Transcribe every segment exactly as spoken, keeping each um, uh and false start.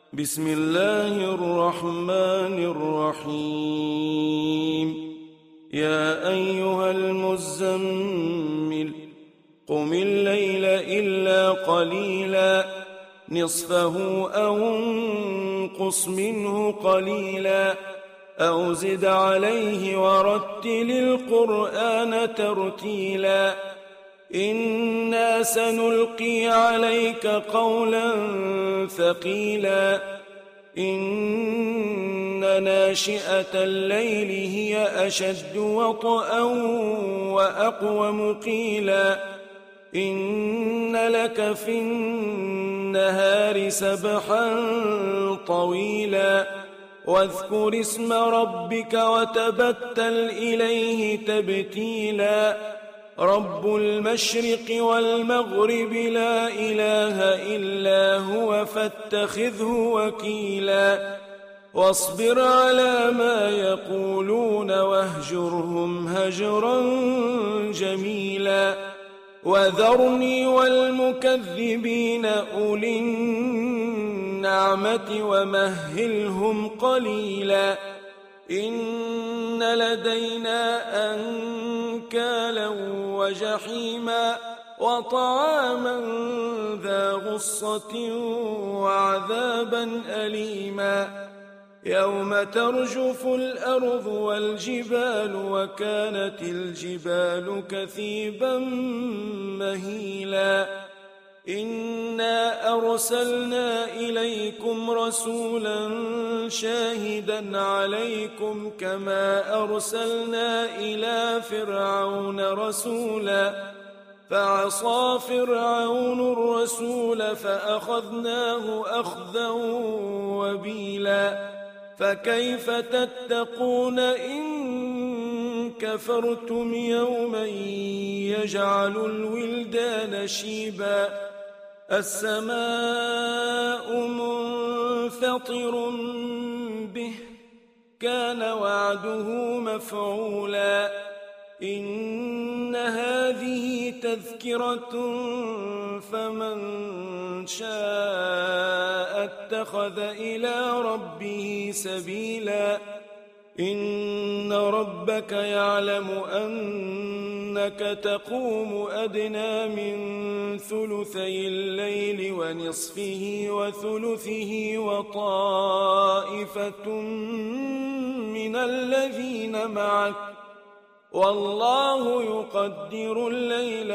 بسم الله الرحمن الرحيم. يا أيها المزمل قم الليل إلا قليلا نصفه أو انقص منه قليلا أو زد عليه ورتل القرآن ترتيلا إنا سنلقي عليك قولا ثقيلا إن ناشئة الليل هي أشد وطئا وأقوم قيلا إن لك في النهار سبحا طويلا واذكر اسم ربك وتبتل إليه تبتيلا رب المشرق والمغرب لا إله إلا هو فاتخذه وكيلا واصبر على ما يقولون واهجرهم هجرا جميلا وذرني والمكذبين أولي النعمة ومهلهم قليلا إن لدينا أنكالا وجحيما وطعاما ذا غصة وعذابا أليما يوم ترجف الأرض والجبال وكانت الجبال كثيبا مهيلا إنا أرسلنا إليكم رسولا شاهدا عليكم كما أرسلنا إلى فرعون رسولا فعصى فرعون الرسول فأخذناه أخذا وبيلا فكيف تتقون إن كفرتم يوما يجعل الولدان شيبا السماء منفطر به كان وعده مفعولا إن هذه تذكرة فمن شاء اتخذ إلى ربه سبيلا إن ربك يعلم أنك تقوم أدنى من ثلثي الليل ونصفه وثلثه وطائفة من الذين معك والله يقدر الليل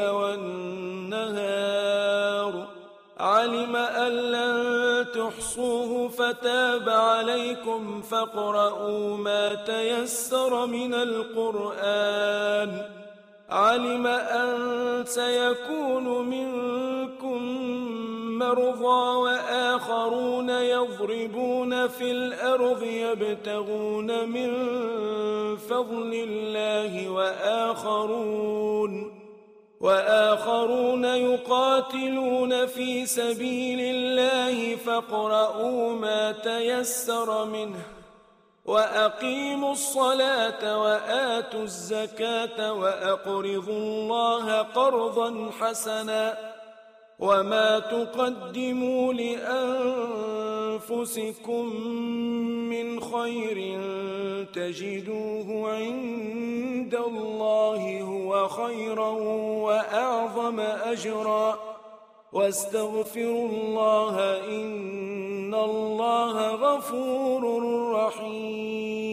والنهار علم أن لن تحصوه فتاب عليكم فاقرؤوا ما تيسر من القرآن علم أن سيكون منكم مرضى وآخرون يضربون في الأرض يبتغون من فضل الله وآخرون وآخرون يقاتلون في سبيل الله فاقرؤوا ما تيسر منه وأقيموا الصلاة وآتوا الزكاة وأقرضوا الله قرضا حسنا وما تقدموا لأنفسكم من خير تجدوه عند الله هو خيرا وأعظم أجرا واستغفروا الله إن الله غفور رحيم